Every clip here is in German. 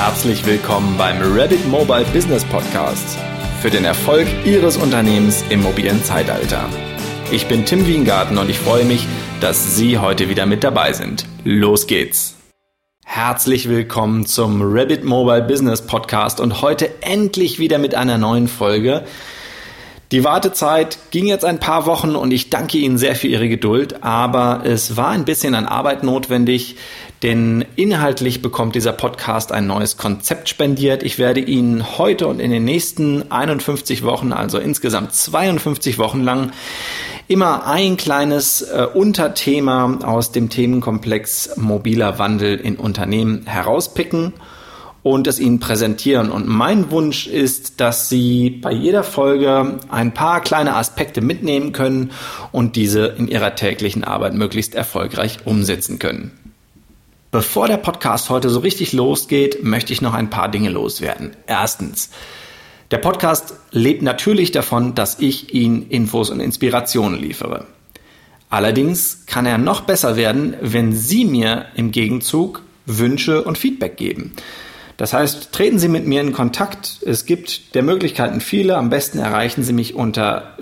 Herzlich willkommen beim Rabbit Mobile Business Podcast für den Erfolg Ihres Unternehmens im mobilen Zeitalter. Ich bin Tim Wiengarten und ich freue mich, dass Sie heute wieder mit dabei sind. Los geht's! Herzlich willkommen zum Rabbit Mobile Business Podcast und heute endlich wieder mit einer neuen Folge. Die Wartezeit ging jetzt ein paar Wochen und ich danke Ihnen sehr für Ihre Geduld, aber es war ein bisschen an Arbeit notwendig, denn inhaltlich bekommt dieser Podcast ein neues Konzept spendiert. Ich werde Ihnen heute und in den nächsten 51 Wochen, also insgesamt 52 Wochen lang, immer ein kleines Unterthema aus dem Themenkomplex mobiler Wandel in Unternehmen herauspicken und es Ihnen präsentieren. Und mein Wunsch ist, dass Sie bei jeder Folge ein paar kleine Aspekte mitnehmen können und diese in Ihrer täglichen Arbeit möglichst erfolgreich umsetzen können. Bevor der Podcast heute so richtig losgeht, möchte ich noch ein paar Dinge loswerden. Erstens, der Podcast lebt natürlich davon, dass ich Ihnen Infos und Inspirationen liefere. Allerdings kann er noch besser werden, wenn Sie mir im Gegenzug Wünsche und Feedback geben. Das heißt, treten Sie mit mir in Kontakt. Es gibt der Möglichkeiten viele. Am besten erreichen Sie mich unter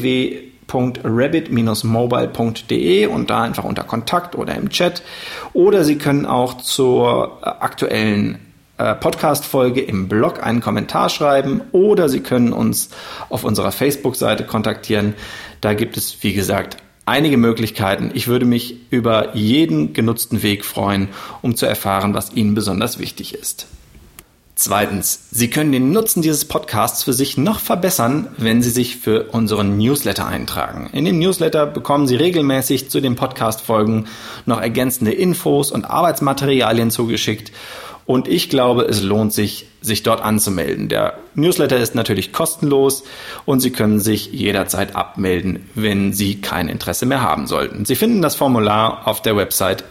www.rabbit-mobile.de und da einfach unter Kontakt oder im Chat. Oder Sie können auch zur aktuellen Podcast-Folge im Blog einen Kommentar schreiben oder Sie können uns auf unserer Facebook-Seite kontaktieren. Da gibt es, wie gesagt, einige Möglichkeiten. Ich würde mich über jeden genutzten Weg freuen, um zu erfahren, was Ihnen besonders wichtig ist. Zweitens, Sie können den Nutzen dieses Podcasts für sich noch verbessern, wenn Sie sich für unseren Newsletter eintragen. In dem Newsletter bekommen Sie regelmäßig zu den Podcast-Folgen noch ergänzende Infos und Arbeitsmaterialien zugeschickt. Und ich glaube, es lohnt sich, sich dort anzumelden. Der Newsletter ist natürlich kostenlos und Sie können sich jederzeit abmelden, wenn Sie kein Interesse mehr haben sollten. Sie finden das Formular auf der Website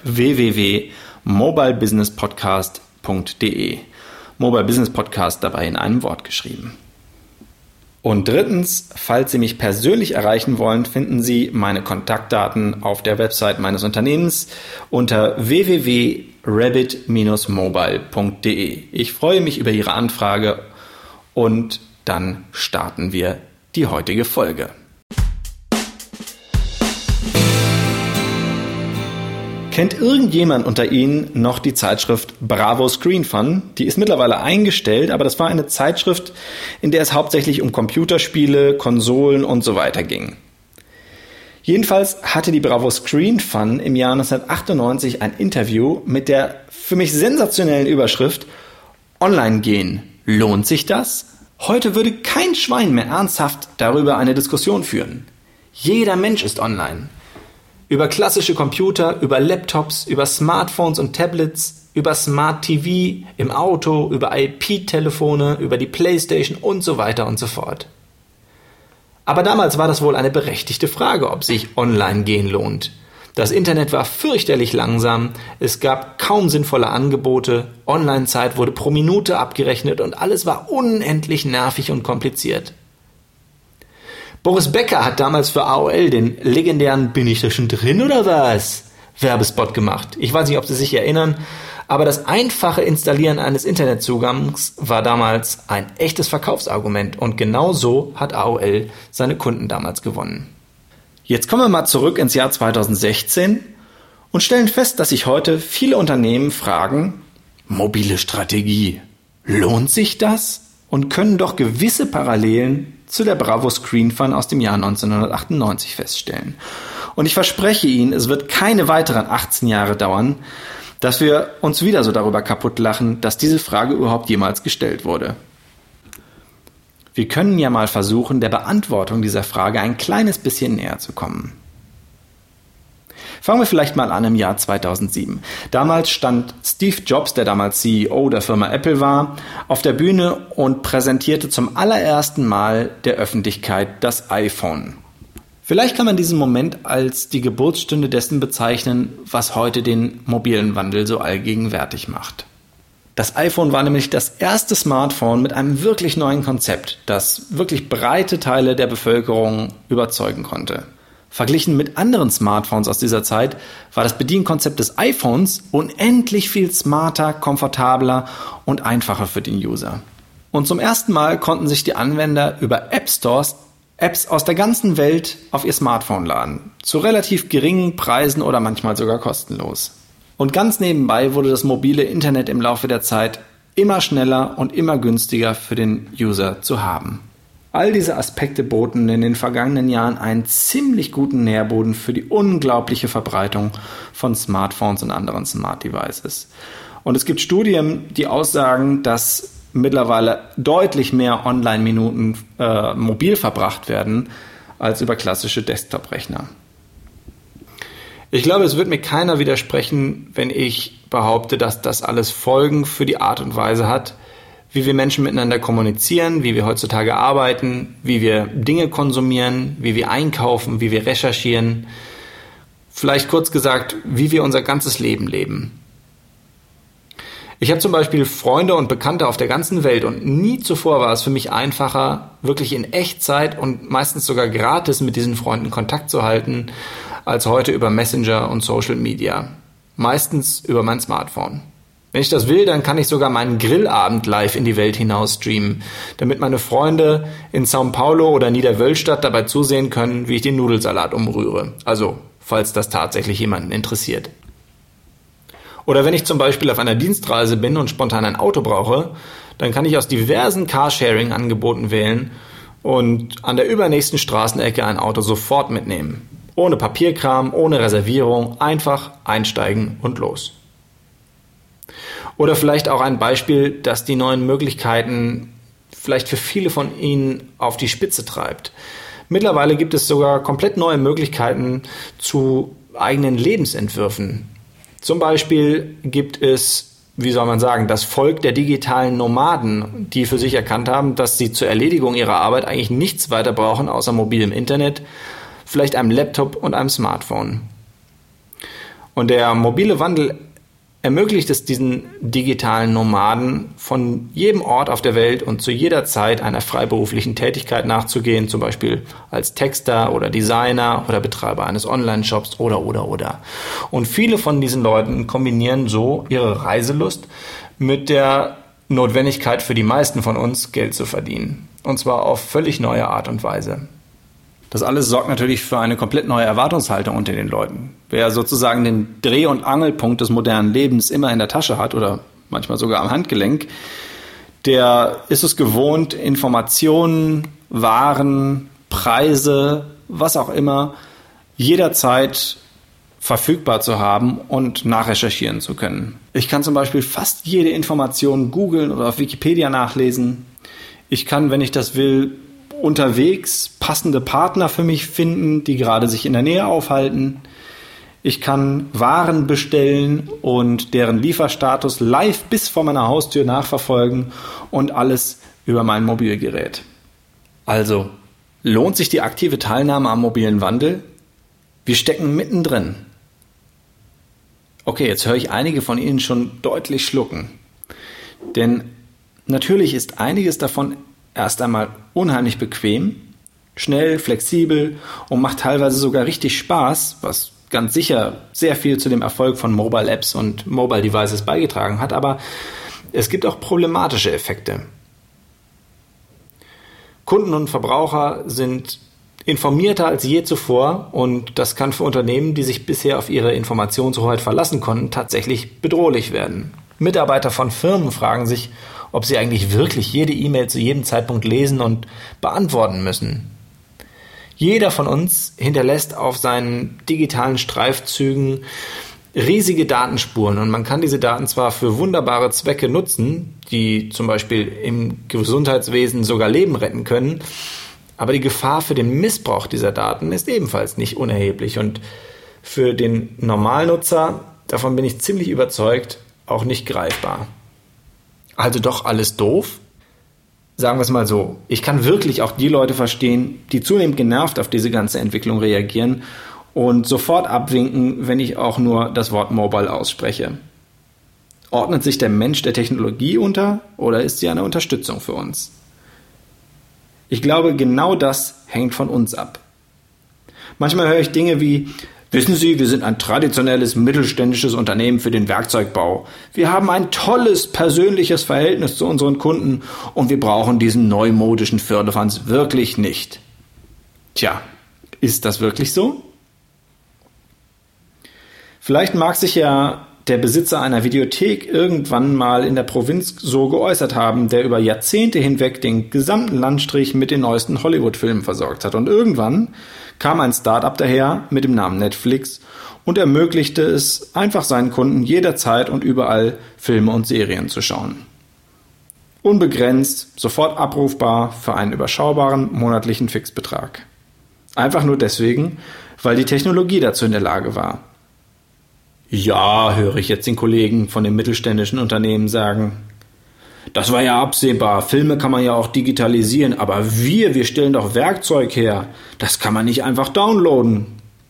www.mobilebusinesspodcast.de. Mobile Business Podcast dabei in einem Wort geschrieben. Und drittens, falls Sie mich persönlich erreichen wollen, finden Sie meine Kontaktdaten auf der Website meines Unternehmens unter www.rabbit-mobile.de. Ich freue mich über Ihre Anfrage und dann starten wir die heutige Folge. Kennt irgendjemand unter Ihnen noch die Zeitschrift Bravo Screen Fun? Die ist mittlerweile eingestellt, aber das war eine Zeitschrift, in der es hauptsächlich um Computerspiele, Konsolen und so weiter ging. Jedenfalls hatte die Bravo Screen Fun im Jahr 1998 ein Interview mit der für mich sensationellen Überschrift Online gehen, lohnt sich das? Heute würde kein Schwein mehr ernsthaft darüber eine Diskussion führen. Jeder Mensch ist online. Über klassische Computer, über Laptops, über Smartphones und Tablets, über Smart TV, im Auto, über IP-Telefone, über die Playstation und so weiter und so fort. Aber damals war das wohl eine berechtigte Frage, ob sich online gehen lohnt. Das Internet war fürchterlich langsam, es gab kaum sinnvolle Angebote, Online-Zeit wurde pro Minute abgerechnet und alles war unendlich nervig und kompliziert. Boris Becker hat damals für AOL den legendären "Bin ich da schon drin oder was?" Werbespot gemacht. Ich weiß nicht, ob Sie sich erinnern, aber das einfache Installieren eines Internetzugangs war damals ein echtes Verkaufsargument und genau so hat AOL seine Kunden damals gewonnen. Jetzt kommen wir mal zurück ins Jahr 2016 und stellen fest, dass sich heute viele Unternehmen fragen, mobile Strategie, lohnt sich das? Und können doch gewisse Parallelen zu der Bravo Screen Fun aus dem Jahr 1998 feststellen. Und ich verspreche Ihnen, es wird keine weiteren 18 Jahre dauern, dass wir uns wieder so darüber kaputt lachen, dass diese Frage überhaupt jemals gestellt wurde. Wir können ja mal versuchen, der Beantwortung dieser Frage ein kleines bisschen näher zu kommen. Fangen wir vielleicht mal an im Jahr 2007. Damals stand Steve Jobs, der damals CEO der Firma Apple war, auf der Bühne und präsentierte zum allerersten Mal der Öffentlichkeit das iPhone. Vielleicht kann man diesen Moment als die Geburtsstunde dessen bezeichnen, was heute den mobilen Wandel so allgegenwärtig macht. Das iPhone war nämlich das erste Smartphone mit einem wirklich neuen Konzept, das wirklich breite Teile der Bevölkerung überzeugen konnte. Verglichen mit anderen Smartphones aus dieser Zeit war das Bedienkonzept des iPhones unendlich viel smarter, komfortabler und einfacher für den User. Und zum ersten Mal konnten sich die Anwender über App Stores Apps aus der ganzen Welt auf ihr Smartphone laden, zu relativ geringen Preisen oder manchmal sogar kostenlos. Und ganz nebenbei wurde das mobile Internet im Laufe der Zeit immer schneller und immer günstiger für den User zu haben. All diese Aspekte boten in den vergangenen Jahren einen ziemlich guten Nährboden für die unglaubliche Verbreitung von Smartphones und anderen Smart Devices. Und es gibt Studien, die aussagen, dass mittlerweile deutlich mehr Online-Minuten mobil verbracht werden als über klassische Desktop-Rechner. Ich glaube, es wird mir keiner widersprechen, wenn ich behaupte, dass das alles Folgen für die Art und Weise hat, wie wir Menschen miteinander kommunizieren, wie wir heutzutage arbeiten, wie wir Dinge konsumieren, wie wir einkaufen, wie wir recherchieren. Vielleicht kurz gesagt, wie wir unser ganzes Leben leben. Ich habe zum Beispiel Freunde und Bekannte auf der ganzen Welt und nie zuvor war es für mich einfacher, wirklich in Echtzeit und meistens sogar gratis mit diesen Freunden Kontakt zu halten, als heute über Messenger und Social Media. Meistens über mein Smartphone. Wenn ich das will, dann kann ich sogar meinen Grillabend live in die Welt hinaus streamen, damit meine Freunde in São Paulo oder Niederwölstadt dabei zusehen können, wie ich den Nudelsalat umrühre. Also, falls das tatsächlich jemanden interessiert. Oder wenn ich zum Beispiel auf einer Dienstreise bin und spontan ein Auto brauche, dann kann ich aus diversen Carsharing-Angeboten wählen und an der übernächsten Straßenecke ein Auto sofort mitnehmen. Ohne Papierkram, ohne Reservierung, einfach einsteigen und los. Oder vielleicht auch ein Beispiel, das die neuen Möglichkeiten vielleicht für viele von Ihnen auf die Spitze treibt. Mittlerweile gibt es sogar komplett neue Möglichkeiten zu eigenen Lebensentwürfen. Zum Beispiel gibt es, wie soll man sagen, das Volk der digitalen Nomaden, die für sich erkannt haben, dass sie zur Erledigung ihrer Arbeit eigentlich nichts weiter brauchen außer mobilem Internet, vielleicht einem Laptop und einem Smartphone. Und der mobile Wandel ermöglicht es diesen digitalen Nomaden, von jedem Ort auf der Welt und zu jeder Zeit einer freiberuflichen Tätigkeit nachzugehen, zum Beispiel als Texter oder Designer oder Betreiber eines Online-Shops oder. Und viele von diesen Leuten kombinieren so ihre Reiselust mit der Notwendigkeit für die meisten von uns, Geld zu verdienen. Und zwar auf völlig neue Art und Weise. Das alles sorgt natürlich für eine komplett neue Erwartungshaltung unter den Leuten. Wer sozusagen den Dreh- und Angelpunkt des modernen Lebens immer in der Tasche hat oder manchmal sogar am Handgelenk, der ist es gewohnt, Informationen, Waren, Preise, was auch immer, jederzeit verfügbar zu haben und nachrecherchieren zu können. Ich kann zum Beispiel fast jede Information googeln oder auf Wikipedia nachlesen. Ich kann, wenn ich das will, unterwegs passende Partner für mich finden, die gerade sich in der Nähe aufhalten. Ich kann Waren bestellen und deren Lieferstatus live bis vor meiner Haustür nachverfolgen und alles über mein Mobilgerät. Also, lohnt sich die aktive Teilnahme am mobilen Wandel? Wir stecken mittendrin. Okay, jetzt höre ich einige von Ihnen schon deutlich schlucken. Denn natürlich ist einiges davon erst einmal unheimlich bequem, schnell, flexibel und macht teilweise sogar richtig Spaß, was ganz sicher sehr viel zu dem Erfolg von Mobile Apps und Mobile Devices beigetragen hat, aber es gibt auch problematische Effekte. Kunden und Verbraucher sind informierter als je zuvor und das kann für Unternehmen, die sich bisher auf ihre Informationshoheit verlassen konnten, tatsächlich bedrohlich werden. Mitarbeiter von Firmen fragen sich, ob sie eigentlich wirklich jede E-Mail zu jedem Zeitpunkt lesen und beantworten müssen. Jeder von uns hinterlässt auf seinen digitalen Streifzügen riesige Datenspuren und man kann diese Daten zwar für wunderbare Zwecke nutzen, die zum Beispiel im Gesundheitswesen sogar Leben retten können, aber die Gefahr für den Missbrauch dieser Daten ist ebenfalls nicht unerheblich und für den Normalnutzer, davon bin ich ziemlich überzeugt, auch nicht greifbar. Also doch alles doof? Sagen wir es mal so, ich kann wirklich auch die Leute verstehen, die zunehmend genervt auf diese ganze Entwicklung reagieren und sofort abwinken, wenn ich auch nur das Wort Mobile ausspreche. Ordnet sich der Mensch der Technologie unter oder ist sie eine Unterstützung für uns? Ich glaube, genau das hängt von uns ab. Manchmal höre ich Dinge wie: Wissen Sie, wir sind ein traditionelles mittelständisches Unternehmen für den Werkzeugbau. Wir haben ein tolles persönliches Verhältnis zu unseren Kunden und wir brauchen diesen neumodischen Firlefanz wirklich nicht. Tja, ist das wirklich so? Vielleicht mag sich ja der Besitzer einer Videothek irgendwann mal in der Provinz so geäußert haben, der über Jahrzehnte hinweg den gesamten Landstrich mit den neuesten Hollywood-Filmen versorgt hat. Und irgendwann kam ein Start-up daher mit dem Namen Netflix und ermöglichte es einfach seinen Kunden jederzeit und überall Filme und Serien zu schauen. Unbegrenzt, sofort abrufbar für einen überschaubaren monatlichen Fixbetrag. Einfach nur deswegen, weil die Technologie dazu in der Lage war. Ja, höre ich jetzt den Kollegen von den mittelständischen Unternehmen sagen. Das war ja absehbar, Filme kann man ja auch digitalisieren, aber wir stellen doch Werkzeug her. Das kann man nicht einfach downloaden.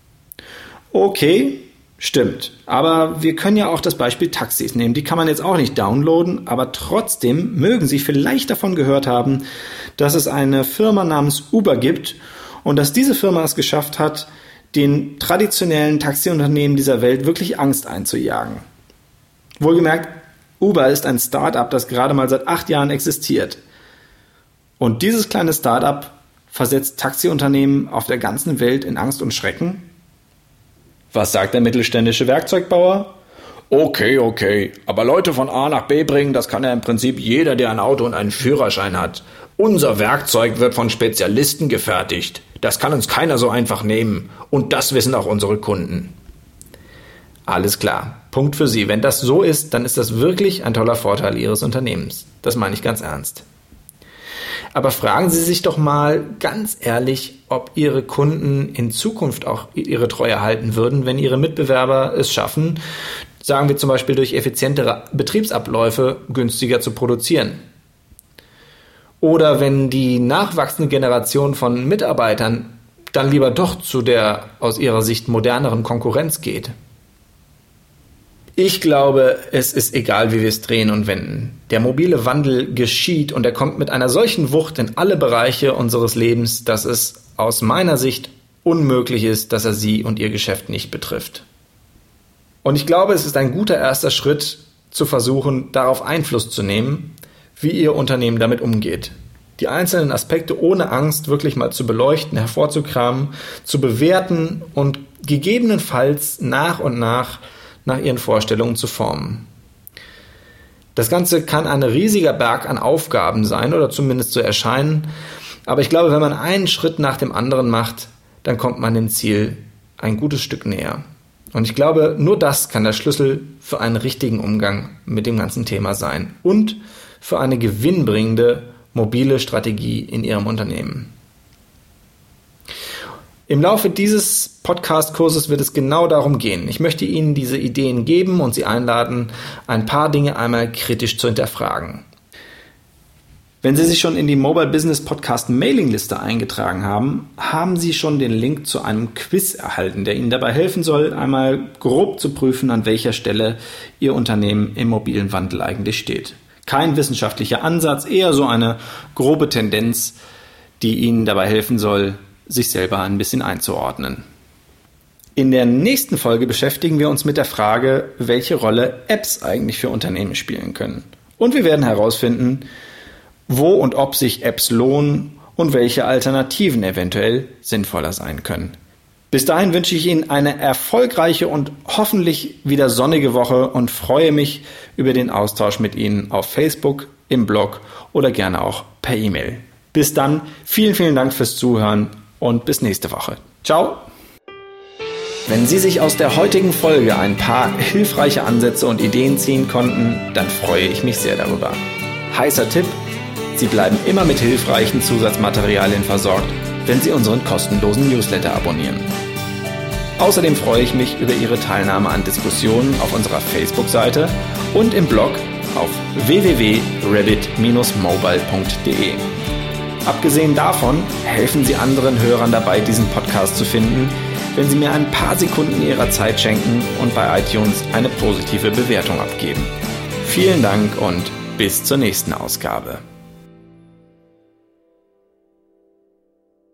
Okay, stimmt. Aber wir können ja auch das Beispiel Taxis nehmen. Die kann man jetzt auch nicht downloaden, aber trotzdem mögen Sie vielleicht davon gehört haben, dass es eine Firma namens Uber gibt und dass diese Firma es geschafft hat, den traditionellen Taxiunternehmen dieser Welt wirklich Angst einzujagen. Wohlgemerkt, Uber ist ein Start-up, das gerade mal seit 8 Jahren existiert. Und dieses kleine Start-up versetzt Taxiunternehmen auf der ganzen Welt in Angst und Schrecken? Was sagt der mittelständische Werkzeugbauer? Okay, aber Leute von A nach B bringen, das kann ja im Prinzip jeder, der ein Auto und einen Führerschein hat. Unser Werkzeug wird von Spezialisten gefertigt. Das kann uns keiner so einfach nehmen. Und das wissen auch unsere Kunden. Alles klar. Punkt für Sie. Wenn das so ist, dann ist das wirklich ein toller Vorteil Ihres Unternehmens. Das meine ich ganz ernst. Aber fragen Sie sich doch mal ganz ehrlich, ob Ihre Kunden in Zukunft auch Ihre Treue halten würden, wenn Ihre Mitbewerber es schaffen, sagen wir zum Beispiel durch effizientere Betriebsabläufe, günstiger zu produzieren. Oder wenn die nachwachsende Generation von Mitarbeitern dann lieber doch zu der aus ihrer Sicht moderneren Konkurrenz geht. Ich glaube, es ist egal, wie wir es drehen und wenden. Der mobile Wandel geschieht und er kommt mit einer solchen Wucht in alle Bereiche unseres Lebens, dass es aus meiner Sicht unmöglich ist, dass er Sie und Ihr Geschäft nicht betrifft. Und ich glaube, es ist ein guter erster Schritt, zu versuchen, darauf Einfluss zu nehmen, wie Ihr Unternehmen damit umgeht. Die einzelnen Aspekte ohne Angst wirklich mal zu beleuchten, hervorzukramen, zu bewerten und gegebenenfalls nach und nach Ihren Vorstellungen zu formen. Das Ganze kann ein riesiger Berg an Aufgaben sein oder zumindest so erscheinen, aber ich glaube, wenn man einen Schritt nach dem anderen macht, dann kommt man dem Ziel ein gutes Stück näher. Und ich glaube, nur das kann der Schlüssel für einen richtigen Umgang mit dem ganzen Thema sein und für eine gewinnbringende mobile Strategie in Ihrem Unternehmen. Im Laufe dieses Podcast-Kurses wird es genau darum gehen. Ich möchte Ihnen diese Ideen geben und Sie einladen, ein paar Dinge einmal kritisch zu hinterfragen. Wenn Sie sich schon in die Mobile Business Podcast Mailingliste eingetragen haben, haben Sie schon den Link zu einem Quiz erhalten, der Ihnen dabei helfen soll, einmal grob zu prüfen, an welcher Stelle Ihr Unternehmen im mobilen Wandel eigentlich steht. Kein wissenschaftlicher Ansatz, eher so eine grobe Tendenz, die Ihnen dabei helfen soll, sich selber ein bisschen einzuordnen. In der nächsten Folge beschäftigen wir uns mit der Frage, welche Rolle Apps eigentlich für Unternehmen spielen können. Und wir werden herausfinden, wo und ob sich Apps lohnen und welche Alternativen eventuell sinnvoller sein können. Bis dahin wünsche ich Ihnen eine erfolgreiche und hoffentlich wieder sonnige Woche und freue mich über den Austausch mit Ihnen auf Facebook, im Blog oder gerne auch per E-Mail. Bis dann, vielen Dank fürs Zuhören und bis nächste Woche. Ciao! Wenn Sie sich aus der heutigen Folge ein paar hilfreiche Ansätze und Ideen ziehen konnten, dann freue ich mich sehr darüber. Heißer Tipp: Sie bleiben immer mit hilfreichen Zusatzmaterialien versorgt, wenn Sie unseren kostenlosen Newsletter abonnieren. Außerdem freue ich mich über Ihre Teilnahme an Diskussionen auf unserer Facebook-Seite und im Blog auf www.rabbit-mobile.de. Abgesehen davon helfen Sie anderen Hörern dabei, diesen Podcast zu finden, wenn Sie mir ein paar Sekunden Ihrer Zeit schenken und bei iTunes eine positive Bewertung abgeben. Vielen Dank und bis zur nächsten Ausgabe.